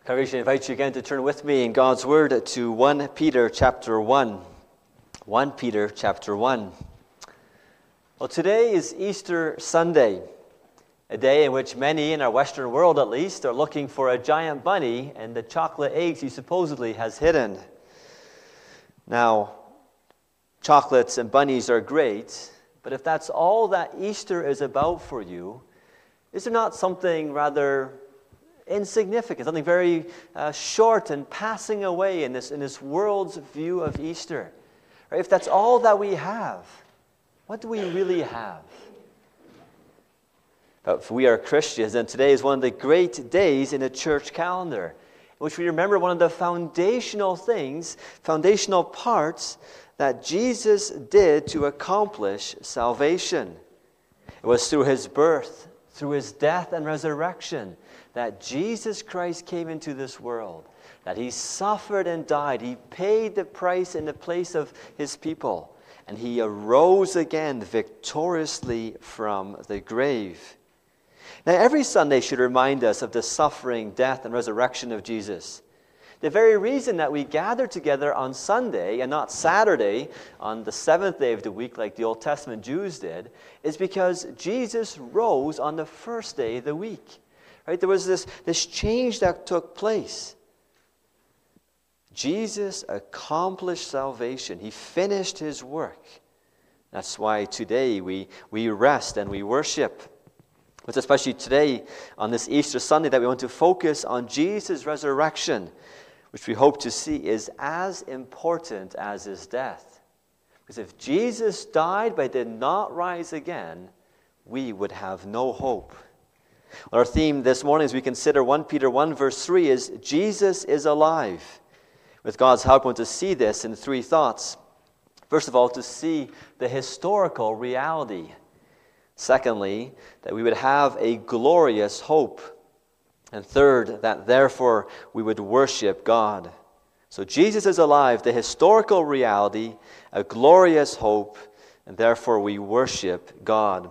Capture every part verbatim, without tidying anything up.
Congregation, I invite you again to turn with me in God's Word to First Peter chapter one. First Peter chapter one. Well, today is Easter Sunday, a day in which many in our Western world at least are looking for a giant bunny and the chocolate eggs he supposedly has hidden. Now, chocolates and bunnies are great, but if that's all that Easter is about for you, is there not something rather insignificant, something very uh, short and passing away in this in this world's view of Easter? Right? If that's all that we have, what do we really have? But if we are Christians, then today is one of the great days in the church calendar, in which we remember one of the foundational things, foundational parts that Jesus did to accomplish salvation. It was through his birth, through his death and resurrection, that Jesus Christ came into this world, that he suffered and died. He paid the price in the place of his people, and he arose again victoriously from the grave. Now, every Sunday should remind us of the suffering, death, and resurrection of Jesus. The very reason that we gather together on Sunday and not Saturday on the seventh day of the week like the Old Testament Jews did is because Jesus rose on the first day of the week. Right? There was this, this change that took place. Jesus accomplished salvation. He finished his work. That's why today we, we rest and we worship. It's especially today on this Easter Sunday that we want to focus on Jesus' resurrection, which we hope to see is as important as his death. Because if Jesus died but did not rise again, we would have no hope. Our theme this morning as we consider First Peter one verse three is Jesus is alive. With God's help, we want to see this in three thoughts. First of all, to see the historical reality. Secondly, that we would have a glorious hope. And third, that therefore we would worship God. So Jesus is alive, the historical reality, a glorious hope, and therefore we worship God.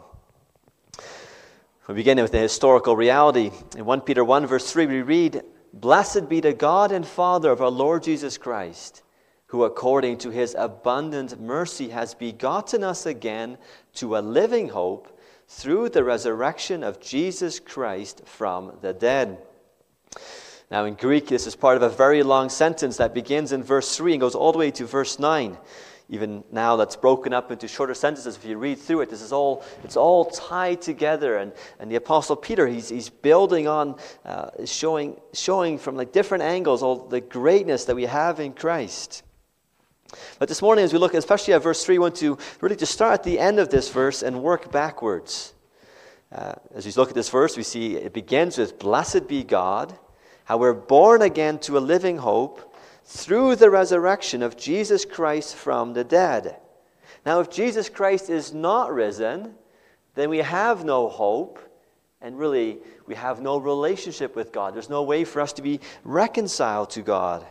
We begin with the historical reality. In First Peter one verse three we read, "Blessed be the God and Father of our Lord Jesus Christ, who according to his abundant mercy has begotten us again to a living hope through the resurrection of Jesus Christ from the dead." Now in Greek, this is part of a very long sentence that begins in verse three and goes all the way to verse nine. Even now that's broken up into shorter sentences. If you read through it, this is all, it's all tied together. And, and the Apostle Peter, he's, he's building on, uh, showing, showing from like different angles all the greatness that we have in Christ. But this morning as we look especially at verse three, we want to really to start at the end of this verse and work backwards. Uh, as we look at this verse, we see it begins with, "Blessed be God, how we're born again to a living hope through the resurrection of Jesus Christ from the dead." Now, if Jesus Christ is not risen, then we have no hope, and really, we have no relationship with God. There's no way for us to be reconciled to God.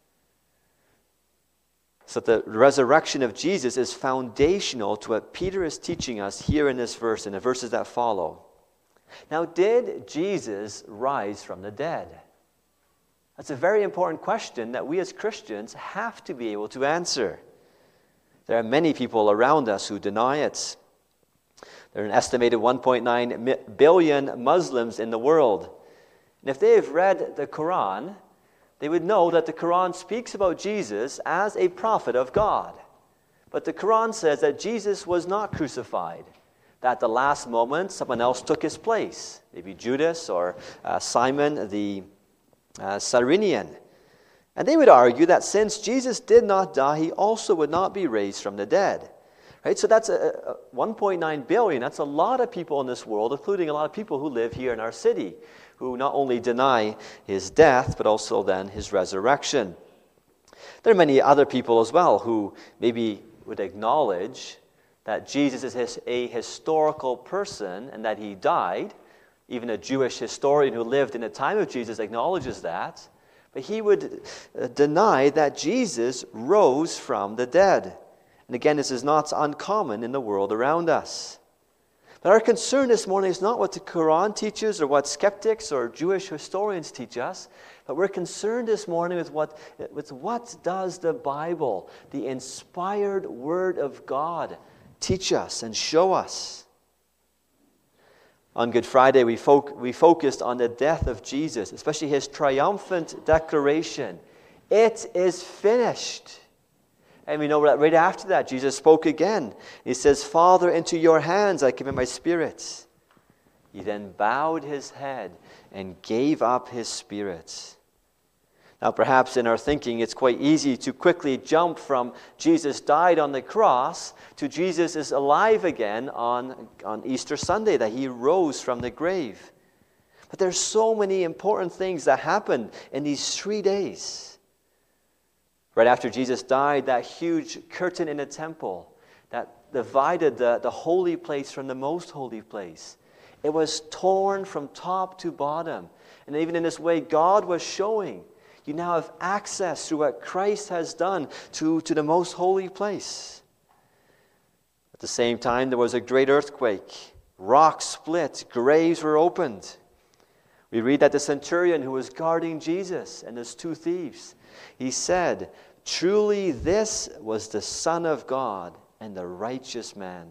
So the resurrection of Jesus is foundational to what Peter is teaching us here in this verse and the verses that follow. Now, did Jesus rise from the dead? That's a very important question that we as Christians have to be able to answer. There are many people around us who deny it. There are an estimated one point nine billion Muslims in the world. And if they have read the Quran, they would know that the Quran speaks about Jesus as a prophet of God. But the Quran says that Jesus was not crucified, that at the last moment someone else took his place, maybe Judas or uh, Simon the uh, Cyrenian. And they would argue that since Jesus did not die, he also would not be raised from the dead. Right? So that's a, a one point nine billion. That's a lot of people in this world, including a lot of people who live here in our city, who not only deny his death, but also then his resurrection. There are many other people as well who maybe would acknowledge that Jesus is his, a historical person and that he died. Even a Jewish historian who lived in the time of Jesus acknowledges that. But he would uh, deny that Jesus rose from the dead. And again, this is not uncommon in the world around us. But our concern this morning is not what the Quran teaches or what skeptics or Jewish historians teach us, but we're concerned this morning with what, with what does the Bible, the inspired Word of God, teach us and show us. On Good Friday, we, fo- we focused on the death of Jesus, especially his triumphant declaration, "It is finished." And we know that right after that, Jesus spoke again. He says, "Father, into your hands I commit my spirit." He then bowed his head and gave up his spirit. Now, perhaps in our thinking, it's quite easy to quickly jump from Jesus died on the cross to Jesus is alive again on, on Easter Sunday, that he rose from the grave. But there's so many important things that happened in these three days. Right after Jesus died, that huge curtain in the temple that divided the, the holy place from the most holy place, it was torn from top to bottom. And even in this way, God was showing, you now have access through what Christ has done to, to the most holy place. At the same time, there was a great earthquake. Rocks split, graves were opened. We read that the centurion who was guarding Jesus and his two thieves, he said, "Truly this was the Son of God and the righteous man."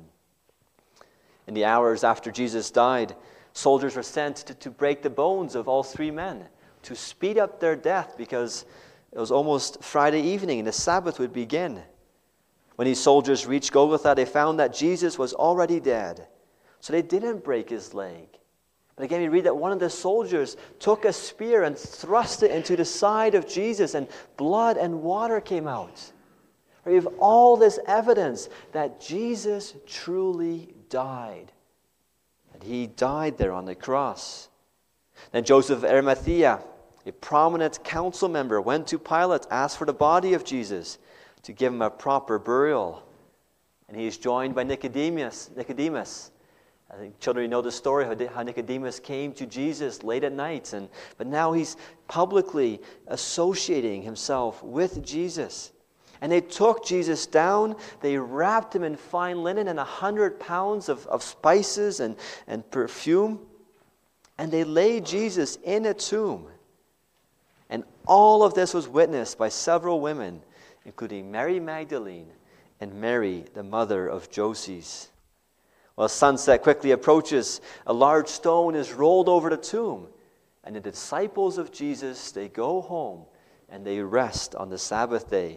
In the hours after Jesus died, soldiers were sent to, to break the bones of all three men, to speed up their death, because it was almost Friday evening and the Sabbath would begin. When these soldiers reached Golgotha, they found that Jesus was already dead. So they didn't break his leg. But again, we read that one of the soldiers took a spear and thrust it into the side of Jesus, and blood and water came out. We have all this evidence that Jesus truly died. That he died there on the cross. Then Joseph of Arimathea, a prominent council member, went to Pilate, asked for the body of Jesus to give him a proper burial. And he is joined by Nicodemus. Nicodemus. I think children, you know the story how Nicodemus came to Jesus late at night, and but now he's publicly associating himself with Jesus. And they took Jesus down, they wrapped him in fine linen and a hundred pounds of, of spices and, and perfume, and they laid Jesus in a tomb. And all of this was witnessed by several women, including Mary Magdalene and Mary, the mother of Joses. Well, sunset quickly approaches. A large stone is rolled over the tomb. And the disciples of Jesus, they go home and they rest on the Sabbath day.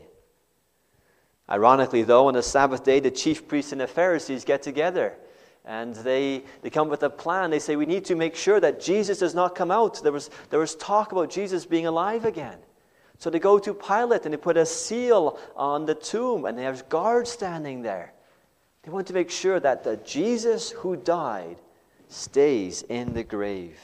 Ironically, though, on the Sabbath day, the chief priests and the Pharisees get together. And they, they come with a plan. They say, we need to make sure that Jesus does not come out. There was, there was talk about Jesus being alive again. So they go to Pilate and they put a seal on the tomb. And they have guards standing there. They want to make sure that the Jesus who died stays in the grave.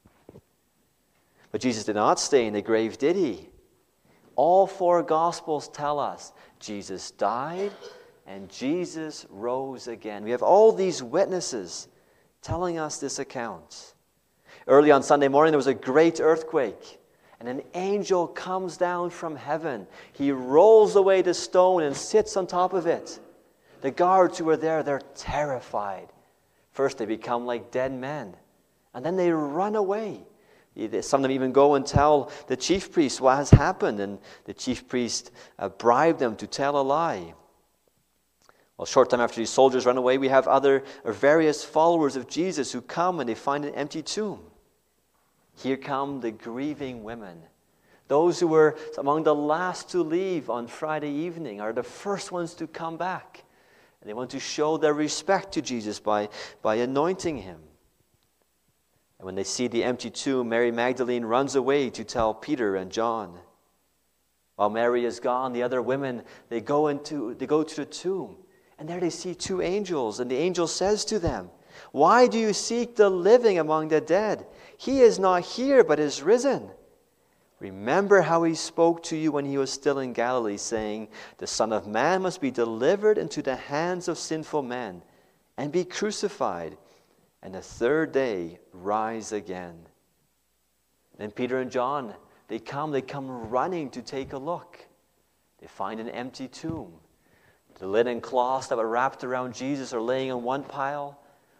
But Jesus did not stay in the grave, did he? All four Gospels tell us Jesus died and Jesus rose again. We have all these witnesses telling us this account. Early on Sunday morning, there was a great earthquake, and an angel comes down from heaven. He rolls away the stone and sits on top of it. The guards who were there, they're terrified. First, they become like dead men. And then they run away. Some of them even go and tell the chief priest what has happened. And the chief priest uh, bribed them to tell a lie. Well, a short time after these soldiers run away, we have other or various followers of Jesus who come and they find an empty tomb. Here come the grieving women. Those who were among the last to leave on Friday evening are the first ones to come back. And they want to show their respect to Jesus by, by anointing him. And when they see the empty tomb, Mary Magdalene runs away to tell Peter and John. While Mary is gone, the other women, they go into they go to the tomb. And there they see two angels. And the angel says to them, "Why do you seek the living among the dead? He is not here, but is risen. Remember how he spoke to you when he was still in Galilee, saying, 'The Son of Man must be delivered into the hands of sinful men and be crucified, and the third day rise again.'" Then Peter and John, they come, they come running to take a look. They find an empty tomb. The linen cloths that were wrapped around Jesus are laying on one pile.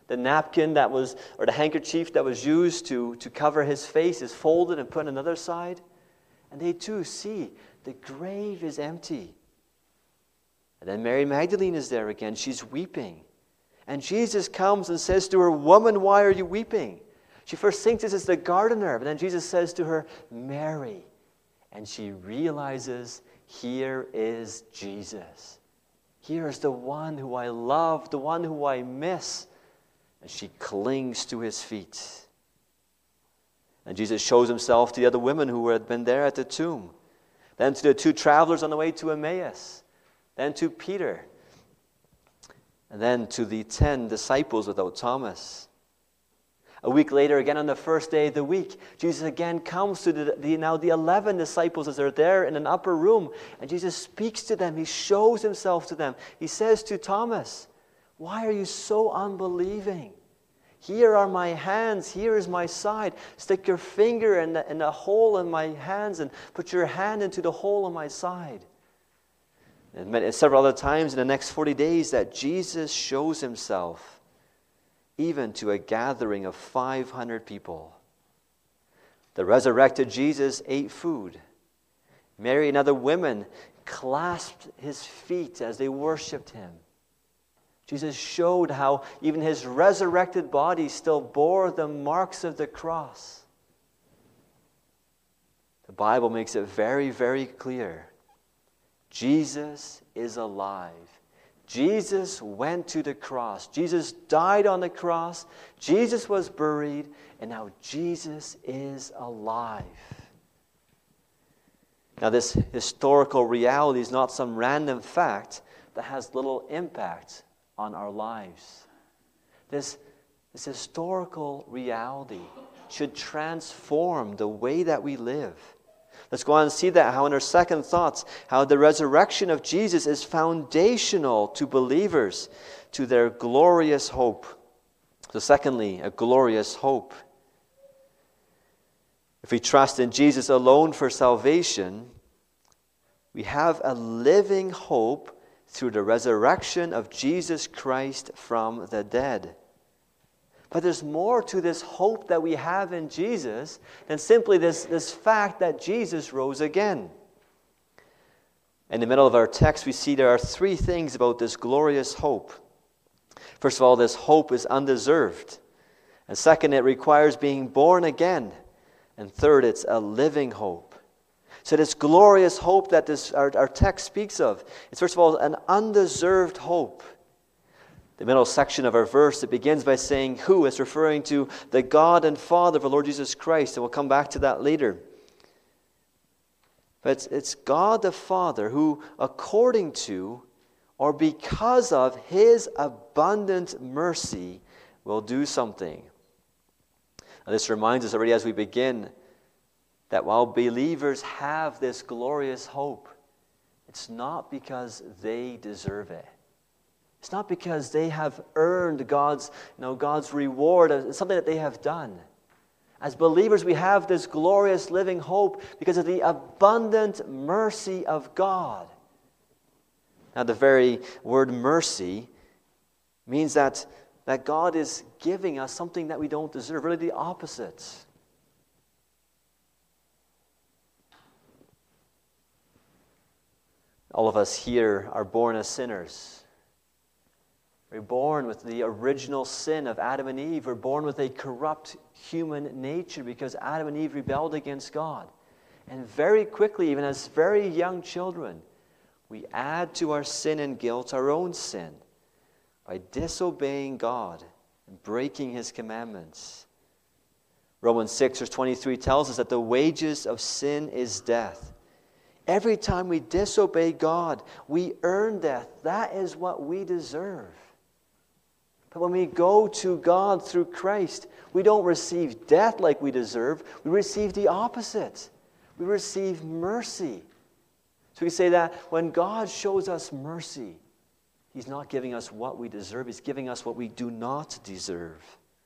The napkin that was, or the handkerchief that was used to, to cover his face is folded and put on another side. And they too see the grave is empty. And then Mary Magdalene is there again. She's weeping. And Jesus comes and says to her, "Woman, why are you weeping?" She first thinks this is the gardener, but then Jesus says to her, "Mary." And she realizes, here is Jesus. Here is the one who I love, the one who I miss. And she clings to his feet. And Jesus shows himself to the other women who had been there at the tomb. Then to the two travelers on the way to Emmaus. Then to Peter. And then to the ten disciples without Thomas. A week later, again on the first day of the week, Jesus again comes to the, the now the eleven disciples as they're there in an upper room. And Jesus speaks to them. He shows himself to them. He says to Thomas, "Why are you so unbelieving? Here are my hands. Here is my side. Stick your finger in the, in the hole in my hands and put your hand into the hole in my side." And several other times in the next forty days that Jesus shows himself even to a gathering of five hundred people. The resurrected Jesus ate food. Mary and other women clasped his feet as they worshipped him. Jesus showed how even his resurrected body still bore the marks of the cross. The Bible makes it very, very clear. Jesus is alive. Jesus went to the cross. Jesus died on the cross. Jesus was buried. And now Jesus is alive. Now this historical reality is not some random fact that has little impact on our lives. This, this historical reality should transform the way that we live. Let's go on and see that, how in our second thoughts, how the resurrection of Jesus is foundational to believers, to their glorious hope. So secondly, a glorious hope. If we trust in Jesus alone for salvation, we have a living hope through the resurrection of Jesus Christ from the dead. But there's more to this hope that we have in Jesus than simply this, this fact that Jesus rose again. In the middle of our text, we see there are three things about this glorious hope. First of all, this hope is undeserved. And second, it requires being born again. And third, it's a living hope. So this glorious hope that this our, our text speaks of, it's first of all an undeserved hope. The middle section of our verse, it begins by saying who. It's referring to the God and Father of our Lord Jesus Christ, and we'll come back to that later. But it's, it's God the Father who, according to or because of his abundant mercy, will do something. Now, this reminds us already as we begin that while believers have this glorious hope, it's not because they deserve it. It's not because they have earned God's, you know, God's reward. It's something that they have done. As believers, we have this glorious living hope because of the abundant mercy of God. Now, the very word mercy means that, that God is giving us something that we don't deserve, really the opposite. All of us here are born as sinners. We're born with the original sin of Adam and Eve. We're born with a corrupt human nature because Adam and Eve rebelled against God. And very quickly, even as very young children, we add to our sin and guilt our own sin by disobeying God and breaking his commandments. Romans six, verse twenty-three tells us that the wages of sin is death. Every time we disobey God, we earn death. That is what we deserve. But when we go to God through Christ, we don't receive death like we deserve. We receive the opposite. We receive mercy. So we say that when God shows us mercy, he's not giving us what we deserve. He's giving us what we do not deserve.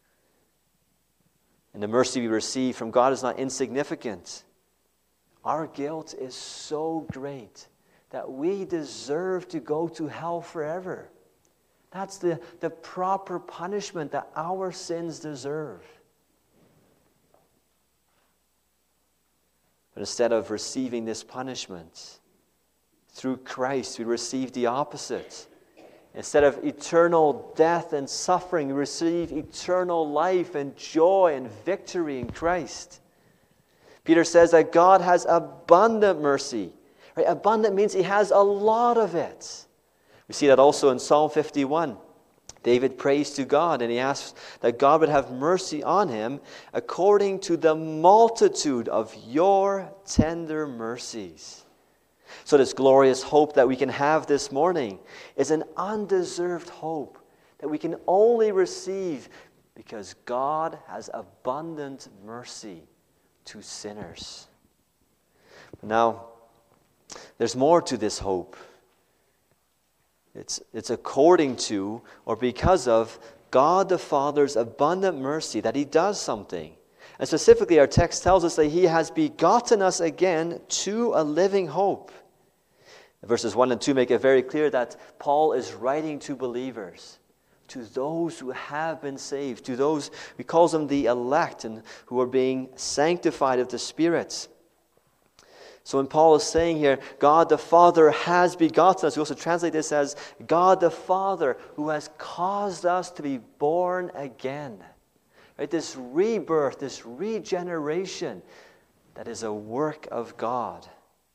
And the mercy we receive from God is not insignificant. Our guilt is so great that we deserve to go to hell forever. That's the, the proper punishment that our sins deserve. But instead of receiving this punishment, through Christ we receive the opposite. Instead of eternal death and suffering, we receive eternal life and joy and victory in Christ. Peter says that God has abundant mercy. Right? Abundant means He has a lot of it. We see that also in Psalm fifty-one. David prays to God and he asks that God would have mercy on him according to the multitude of your tender mercies. So this glorious hope that we can have this morning is an undeserved hope that we can only receive because God has abundant mercy to sinners. Now, there's more to this hope. It's, it's according to or because of God the Father's abundant mercy that He does something. And specifically, our text tells us that He has begotten us again to a living hope. Verses one and two make it very clear that Paul is writing to believers, to those who have been saved, to those, he calls them the elect and who are being sanctified of the Spirit. So when Paul is saying here, God the Father has begotten us, we also translate this as God the Father who has caused us to be born again. Right? This rebirth, this regeneration, that is a work of God.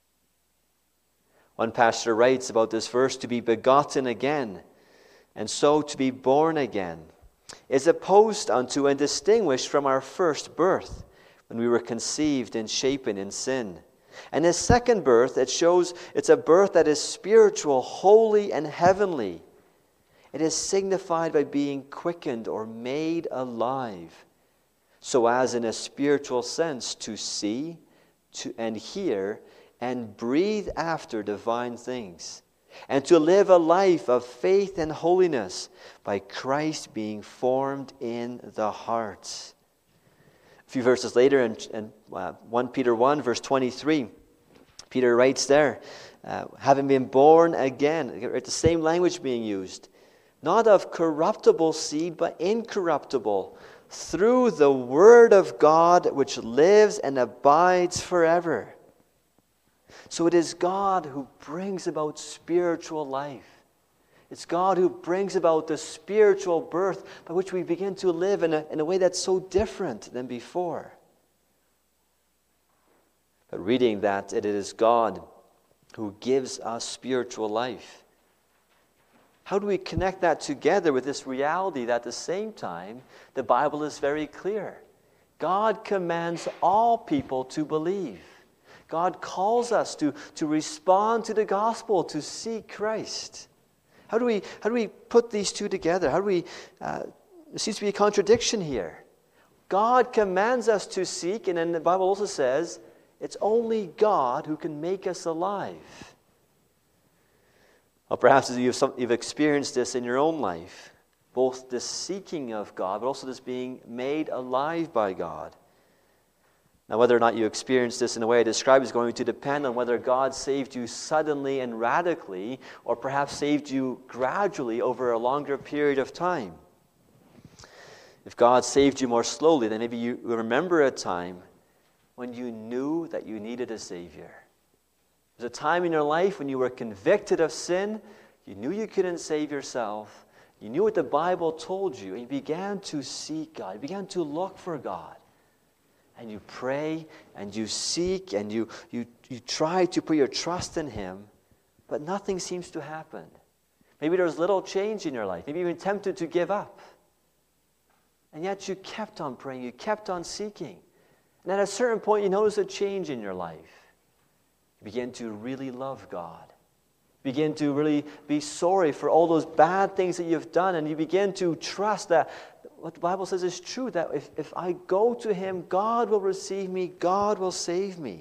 One pastor writes about this verse, to be begotten again, and so to be born again, is opposed unto and distinguished from our first birth, when we were conceived and shapen in sin. And His second birth, it shows it's a birth that is spiritual, holy, and heavenly. It is signified by being quickened or made alive, so as in a spiritual sense to see to, and hear and breathe after divine things, and to live a life of faith and holiness by Christ being formed in the heart. A few verses later, in, in uh, First Peter one, verse twenty-three, Peter writes there, uh, having been born again, it's the same language being used, not of corruptible seed, but incorruptible, through the word of God which lives and abides forever. So it is God who brings about spiritual life. It's God who brings about the spiritual birth by which we begin to live in a, in a way that's so different than before. But reading that, it is God who gives us spiritual life. How do we connect that together with this reality that at the same time, the Bible is very clear? God commands all people to believe. God calls us to, to respond to the gospel, to seek Christ. How do we how do we put these two together? How do we? Uh, there seems to be a contradiction here. God commands us to seek, and then the Bible also says it's only God who can make us alive. Well, perhaps you've, some, you've experienced this in your own life, both this seeking of God, but also this being made alive by God. Now, whether or not you experience this in the way I described is going to depend on whether God saved you suddenly and radically, or perhaps saved you gradually over a longer period of time. If God saved you more slowly, then maybe you remember a time when you knew that you needed a Savior. There's a time in your life when you were convicted of sin, you knew you couldn't save yourself, you knew what the Bible told you, and you began to seek God, you began to look for God. And you pray, and you seek, and you, you, you try to put your trust in Him, but nothing seems to happen. Maybe there's little change in your life. Maybe you've been tempted to give up. And yet you kept on praying, you kept on seeking. And at a certain point, you notice a change in your life. You begin to really love God. You begin to really be sorry for all those bad things that you've done, and you begin to trust that what the Bible says is true, that if, if I go to Him, God will receive me, God will save me.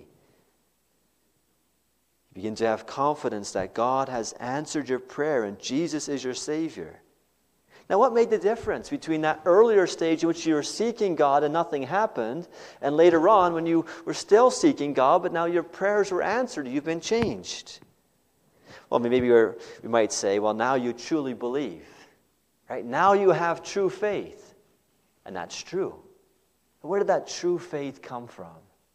You begin to have confidence that God has answered your prayer and Jesus is your Savior. Now, what made the difference between that earlier stage in which you were seeking God and nothing happened, and later on when you were still seeking God, but now your prayers were answered, you've been changed? Well, maybe we're, we might say, well, now you truly believe. Right? Now you have true faith. And that's true. But where did that true faith come from?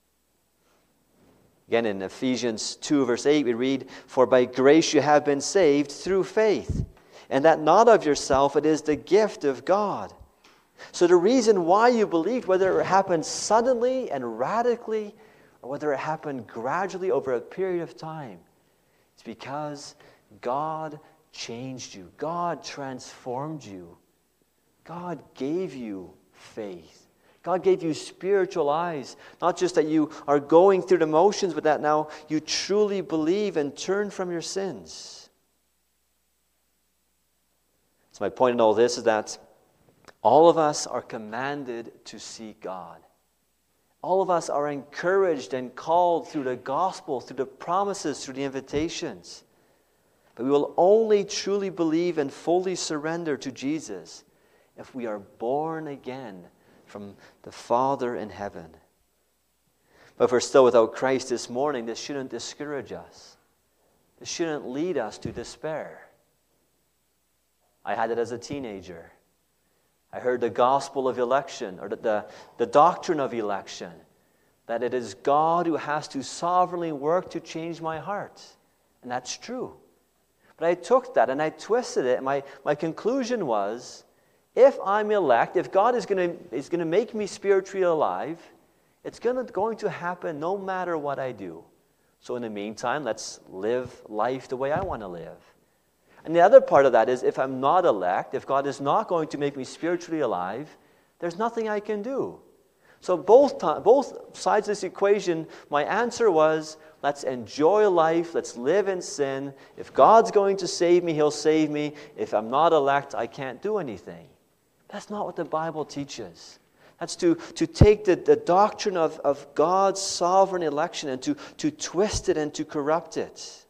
Again, in Ephesians two, verse eight, we read, "For by grace you have been saved through faith, and that not of yourself, it is the gift of God." So the reason why you believed, whether it happened suddenly and radically, or whether it happened gradually over a period of time, it's because God changed you. God transformed you. God gave you faith. God gave you spiritual eyes. Not just that you are going through the motions, but that now you truly believe and turn from your sins. So my point in all this is that all of us are commanded to seek God. All of us are encouraged and called through the gospel, through the promises, through the invitations. But we will only truly believe and fully surrender to Jesus if we are born again from the Father in heaven. But if we're still without Christ this morning, this shouldn't discourage us. This shouldn't lead us to despair. I had it as a teenager. I heard the gospel of election, or the, the, the doctrine of election, that it is God who has to sovereignly work to change my heart. And that's true. But I took that and I twisted it, and my, my conclusion was, if I'm elect, if God is going to is going to make me spiritually alive, it's going to, going to happen no matter what I do. So in the meantime, let's live life the way I want to live. And the other part of that is, if I'm not elect, if God is not going to make me spiritually alive, there's nothing I can do. So both both sides of this equation, my answer was, let's enjoy life, let's live in sin. If God's going to save me, He'll save me. If I'm not elect, I can't do anything. That's not what the Bible teaches. That's to, to take the, the doctrine of, of God's sovereign election and to, to twist it and to corrupt it.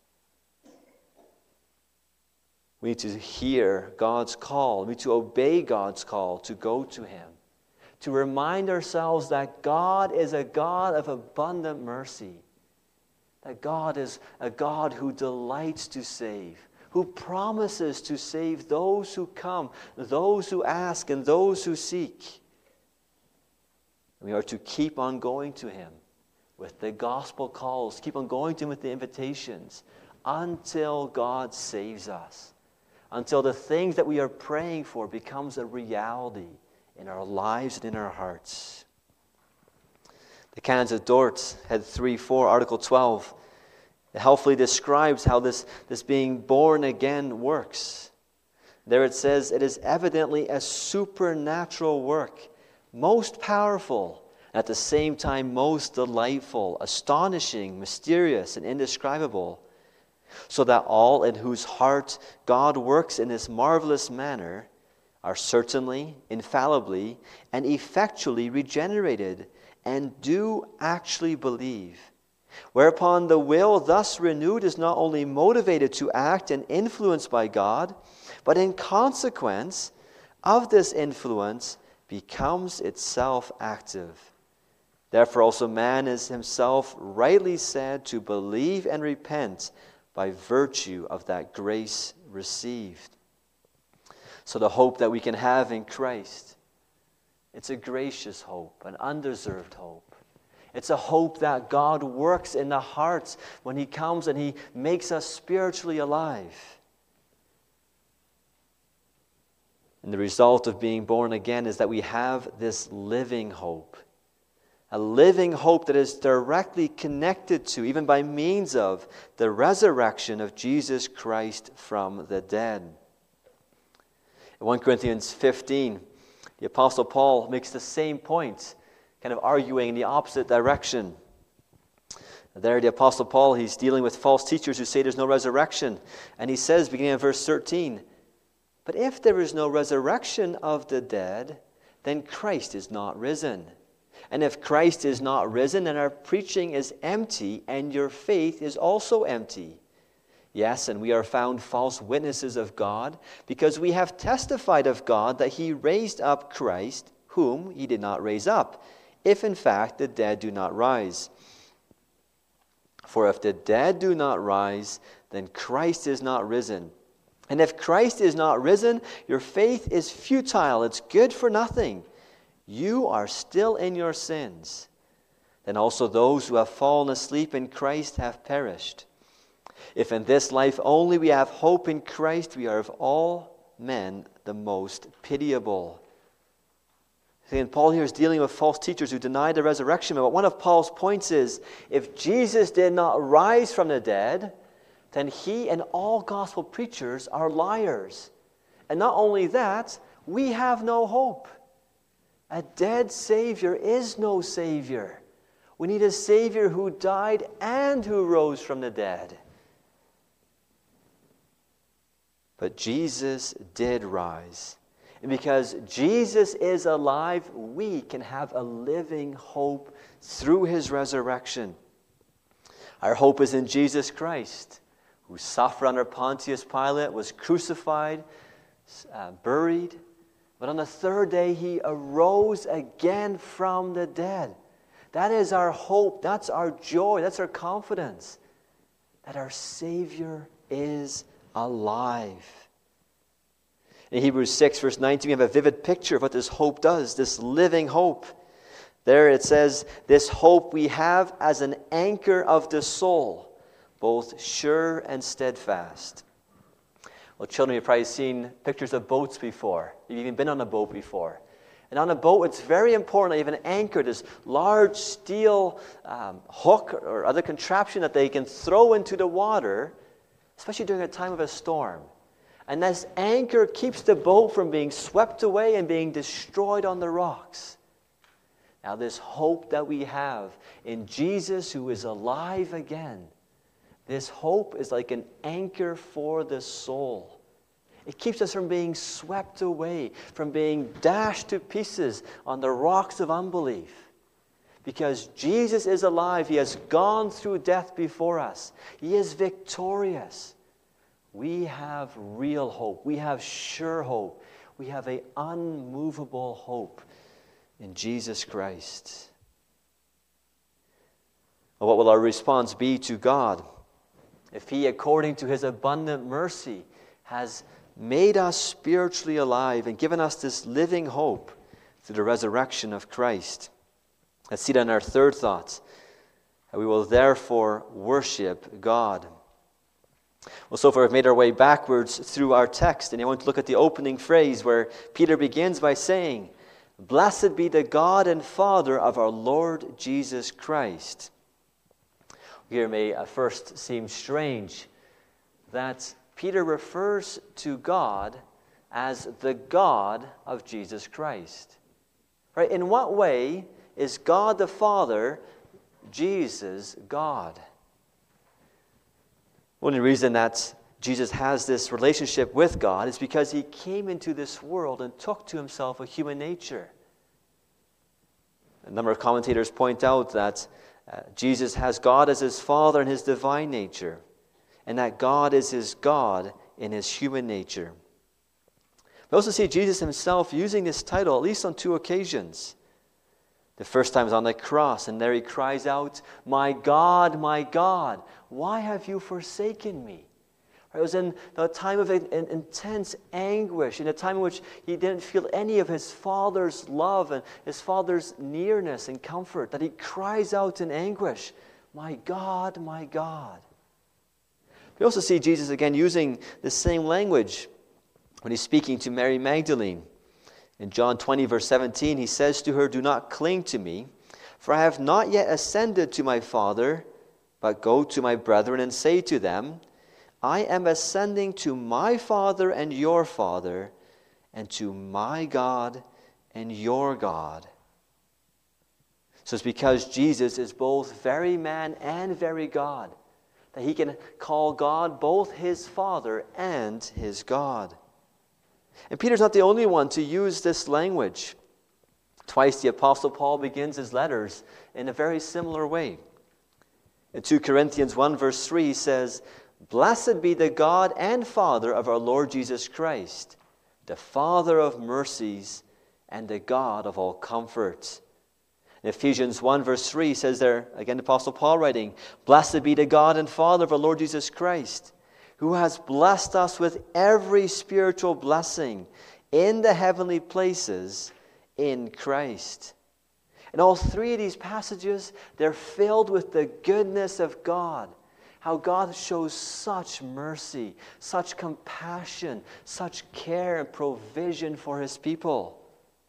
We need to hear God's call. We need to obey God's call to go to Him. To remind ourselves that God is a God of abundant mercy. That God is a God who delights to save, who promises to save those who come, those who ask, and those who seek. We are to keep on going to Him with the gospel calls, keep on going to Him with the invitations, until God saves us, until the things that we are praying for becomes a reality in our lives and in our hearts. The Canons of Dort, Head three four, Article twelve, it helpfully describes how this, this being born again works. There it says, it is evidently a supernatural work, most powerful, and at the same time most delightful, astonishing, mysterious, and indescribable, so that all in whose heart God works in this marvelous manner are certainly, infallibly, and effectually regenerated, and do actually believe. Whereupon the will thus renewed is not only motivated to act and influenced by God, but in consequence of this influence becomes itself active. Therefore also man is himself rightly said to believe and repent by virtue of that grace received. So the hope that we can have in Christ, it's a gracious hope, an undeserved hope. It's a hope that God works in the hearts when He comes and He makes us spiritually alive. And the result of being born again is that we have this living hope. A living hope that is directly connected to, even by means of, the resurrection of Jesus Christ from the dead. In First Corinthians fifteen, the Apostle Paul makes the same point, kind of arguing in the opposite direction. There, the Apostle Paul, he's dealing with false teachers who say there's no resurrection. And he says, beginning in verse thirteen, but if there is no resurrection of the dead, then Christ is not risen. And if Christ is not risen, then our preaching is empty, and your faith is also empty. Yes, and we are found false witnesses of God, because we have testified of God that He raised up Christ, whom He did not raise up, if in fact the dead do not rise. For if the dead do not rise, then Christ is not risen. And if Christ is not risen, your faith is futile. It's good for nothing. You are still in your sins. Then also those who have fallen asleep in Christ have perished. If in this life only we have hope in Christ, we are of all men the most pitiable. And Paul here is dealing with false teachers who deny the resurrection. But one of Paul's points is, if Jesus did not rise from the dead, then he and all gospel preachers are liars. And not only that, we have no hope. A dead Savior is no Savior. We need a Savior who died and who rose from the dead. But Jesus did rise. And because Jesus is alive, we can have a living hope through his resurrection. Our hope is in Jesus Christ, who suffered under Pontius Pilate, was crucified, uh, buried, but on the third day he arose again from the dead. That is our hope, that's our joy, that's our confidence, that our Savior is alive. In Hebrews six, verse nineteen, we have a vivid picture of what this hope does, this living hope. There it says, this hope we have as an anchor of the soul, both sure and steadfast. Well, children, you've probably seen pictures of boats before. You've even been on a boat before. And on a boat, it's very important that you have an anchor, this large steel um, hook or other contraption that they can throw into the water, especially during a time of a storm. And this anchor keeps the boat from being swept away and being destroyed on the rocks. Now, this hope that we have in Jesus who is alive again, this hope is like an anchor for the soul. It keeps us from being swept away, from being dashed to pieces on the rocks of unbelief. Because Jesus is alive. He has gone through death before us. He is victorious. We have real hope. We have sure hope. We have an unmovable hope in Jesus Christ. Well, what will our response be to God? If he, according to his abundant mercy, has made us spiritually alive and given us this living hope through the resurrection of Christ. Let's see that in our third thought. We will therefore worship God. Well, so far we've made our way backwards through our text, and I want to look at the opening phrase where Peter begins by saying, "Blessed be the God and Father of our Lord Jesus Christ." Here may at first seem strange that Peter refers to God as the God of Jesus Christ. Right? In what way is God the Father Jesus God? One reason that Jesus has this relationship with God is because he came into this world and took to himself a human nature. A number of commentators point out that uh, Jesus has God as his Father in his divine nature, and that God is his God in his human nature. We also see Jesus himself using this title at least on two occasions. The first time is on the cross, and there he cries out, "My God, my God, why have you forsaken me?" It was in the time of intense anguish, in a time in which he didn't feel any of his Father's love and his Father's nearness and comfort, that he cries out in anguish, "My God, my God." We also see Jesus again using the same language when he's speaking to Mary Magdalene. In John twenty, verse seventeen, he says to her, "Do not cling to me, for I have not yet ascended to my Father, but go to my brethren and say to them, I am ascending to my Father and your Father, and to my God and your God." So it's because Jesus is both very man and very God that he can call God both his Father and his God. And Peter's not the only one to use this language. Twice the Apostle Paul begins his letters in a very similar way. In Second Corinthians one verse three he says, "Blessed be the God and Father of our Lord Jesus Christ, the Father of mercies and the God of all comfort." In Ephesians one verse three says there, again the Apostle Paul writing, "Blessed be the God and Father of our Lord Jesus Christ, who has blessed us with every spiritual blessing in the heavenly places in Christ. In all three of these passages, they're filled with the goodness of God. How God shows such mercy, such compassion, such care and provision for His people.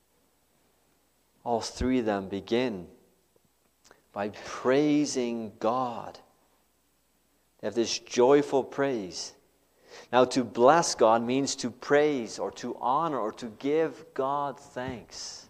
All three of them begin by praising God. They have this joyful praise. Now, to bless God means to praise or to honor or to give God thanks.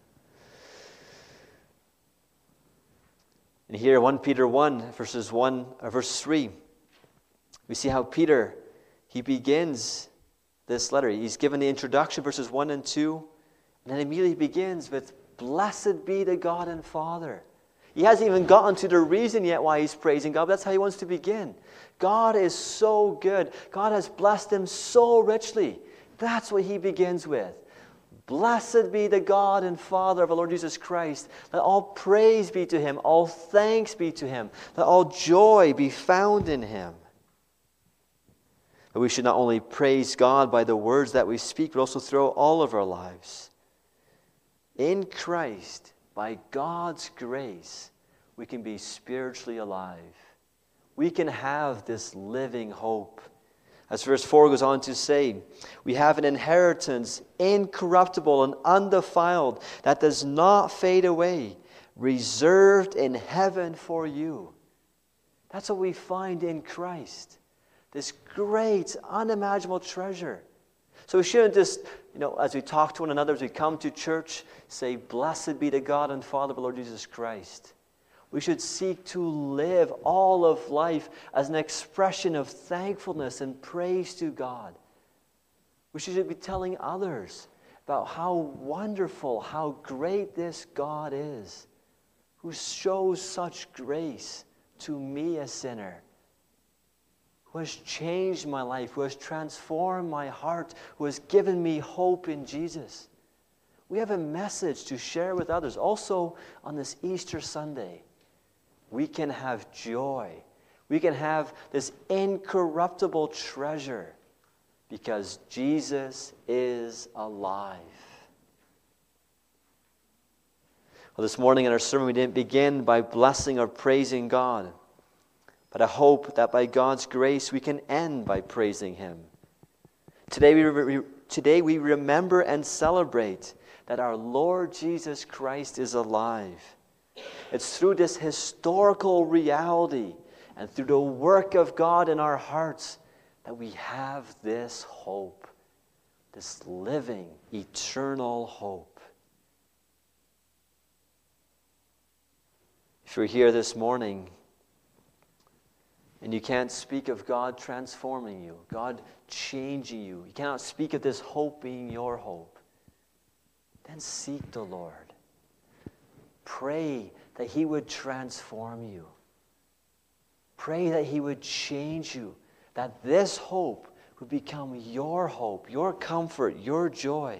And here, First Peter one, verses one, or verse three, we see how Peter, he begins this letter. He's given the introduction, verses one and two, and then immediately begins with, "Blessed be the God and Father." He hasn't even gotten to the reason yet why he's praising God, but that's how he wants to begin. God is so good. God has blessed him so richly. That's what he begins with. Blessed be the God and Father of our Lord Jesus Christ. Let all praise be to Him. All thanks be to Him. Let all joy be found in Him. But we should not only praise God by the words that we speak, but also throughout all of our lives. In Christ, by God's grace, we can be spiritually alive. We can have this living hope. As verse four goes on to say, we have an inheritance incorruptible and undefiled that does not fade away, reserved in heaven for you. That's what we find in Christ. This great, unimaginable treasure. So we shouldn't just, you know, as we talk to one another, as we come to church, say, "Blessed be the God and Father of our Lord Jesus Christ." We should seek to live all of life as an expression of thankfulness and praise to God. We should be telling others about how wonderful, how great this God is, who shows such grace to me, a sinner, who has changed my life, who has transformed my heart, who has given me hope in Jesus. We have a message to share with others. Also, on this Easter Sunday, we can have joy. We can have this incorruptible treasure because Jesus is alive. Well, this morning in our sermon, we didn't begin by blessing or praising God, but I hope that by God's grace we can end by praising Him. Today we, re- today we remember and celebrate that our Lord Jesus Christ is alive. It's through this historical reality and through the work of God in our hearts that we have this hope, this living, eternal hope. If you're here this morning and you can't speak of God transforming you, God changing you, you cannot speak of this hope being your hope, then seek the Lord. Pray that He would transform you. Pray that He would change you, that this hope would become your hope, your comfort, your joy.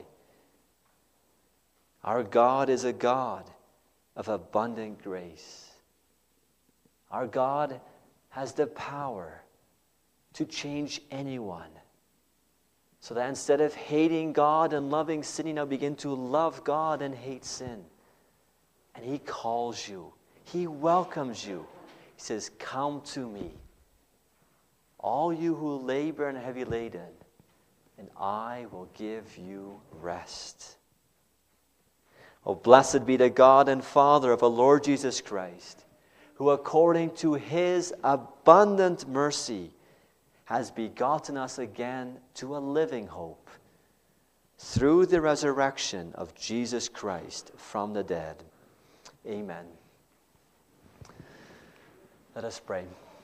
Our God is a God of abundant grace. Our God has the power to change anyone. So that instead of hating God and loving sin, you now begin to love God and hate sin. And He calls you. He welcomes you. He says, "Come to me, all you who labor and are heavy laden, and I will give you rest." Oh, blessed be the God and Father of our Lord Jesus Christ, who according to His abundant mercy has begotten us again to a living hope through the resurrection of Jesus Christ from the dead. Amen. Let us pray.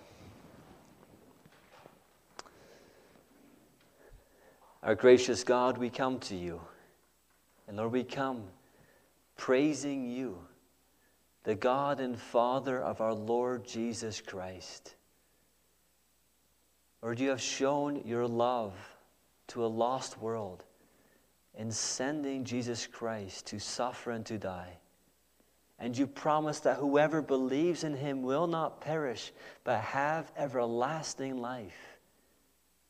Our gracious God, we come to you. And Lord, we come praising you, the God and Father of our Lord Jesus Christ. Lord, you have shown your love to a lost world in sending Jesus Christ to suffer and to die. And you promise that whoever believes in Him will not perish, but have everlasting life.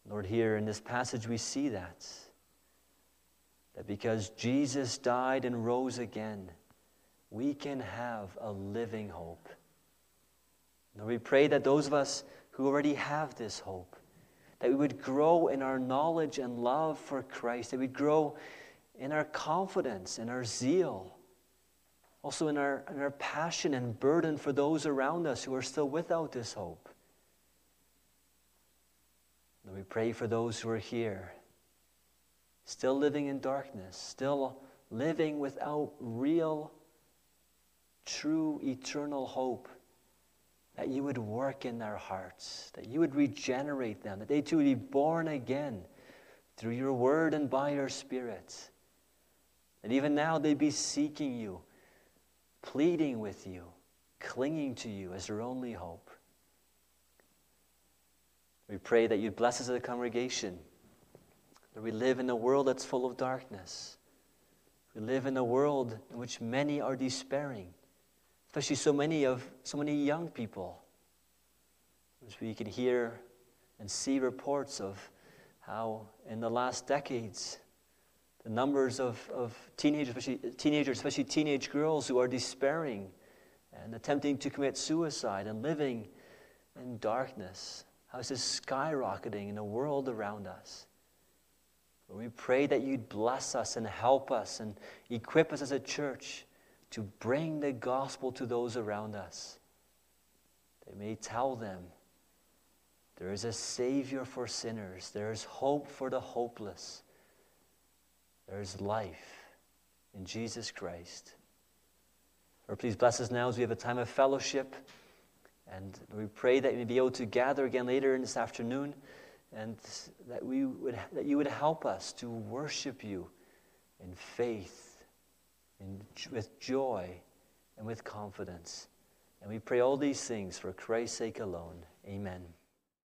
Lord, here in this passage we see that. That because Jesus died and rose again, we can have a living hope. Lord, we pray that those of us who already have this hope, that we would grow in our knowledge and love for Christ, that we'd grow in our confidence, in our zeal, also in our, in our passion and burden for those around us who are still without this hope. Lord, we pray for those who are here, still living in darkness, still living without real, true, eternal hope, that you would work in their hearts, that you would regenerate them, that they too would be born again through your word and by your Spirit. And even now they'd be seeking you, pleading with you, clinging to you as their only hope. We pray that you'd bless us as a congregation, that we live in a world that's full of darkness. We live in a world in which many are despairing, especially so many of so many young people. As we can hear and see reports of how in the last decades the numbers of, of teenagers, especially teenagers, especially teenage girls who are despairing and attempting to commit suicide and living in darkness. How is this skyrocketing in the world around us? Lord, we pray that you'd bless us and help us and equip us as a church to bring the gospel to those around us. They may tell them there is a Savior for sinners. There is hope for the hopeless. There is life in Jesus Christ. Lord, please bless us now as we have a time of fellowship. And we pray that we may be able to gather again later in this afternoon, and that we would that you would help us to worship you in faith, in, with joy, and with confidence. And we pray all these things for Christ's sake alone. Amen.